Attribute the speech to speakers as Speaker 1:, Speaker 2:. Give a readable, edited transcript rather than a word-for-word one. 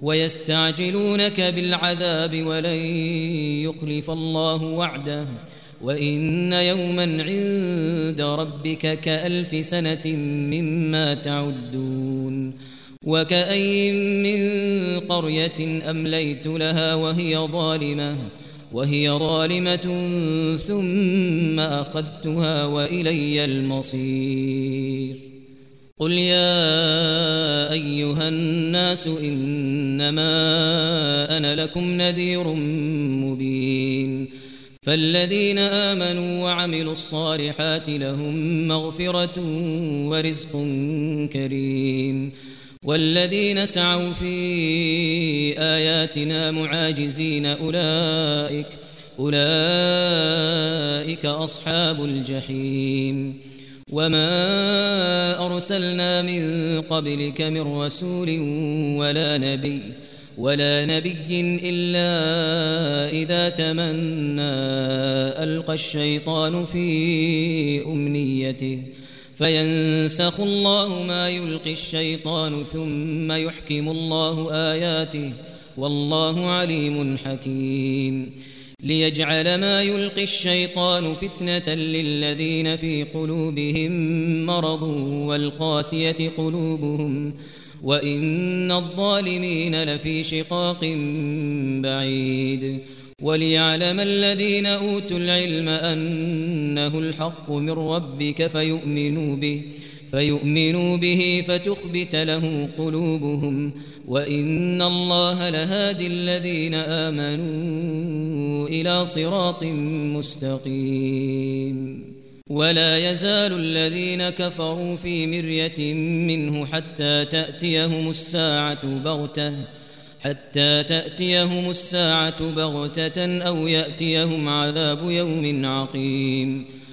Speaker 1: ويستعجلونك بالعذاب ولن يخلف الله وعده وإن يوما عند ربك كألف سنة مما تعدون وكأي من قرية أمليت لها وهي ظالمة ثم أخذتها وإلي المصير قل يا أيها الناس إنما أنا لكم نذير مبين فالذين آمنوا وعملوا الصالحات لهم مغفرة ورزق كريم والذين سعوا في آياتنا معاجزين أولئك أصحاب الجحيم وما أرسلنا من قبلك من رسول ولا نبي إلا إذا تمنى ألقى الشيطان في أمنيته فينسخ الله ما يلقي الشيطان ثم يحكم الله آياته والله عليم حكيم ليجعل ما يلقي الشيطان فتنة للذين في قلوبهم مرض والقاسية قلوبهم وإن الظالمين لفي شقاق بعيد وليعلم الذين أوتوا العلم أنه الحق من ربك فيؤمنوا به فتخبت له قلوبهم وإن الله لهادي الذين آمنوا إلى صراط مستقيم ولا يزال الذين كفروا في مرية منه حتى تأتيهم الساعة بغتة أو يأتيهم عذاب يوم عقيم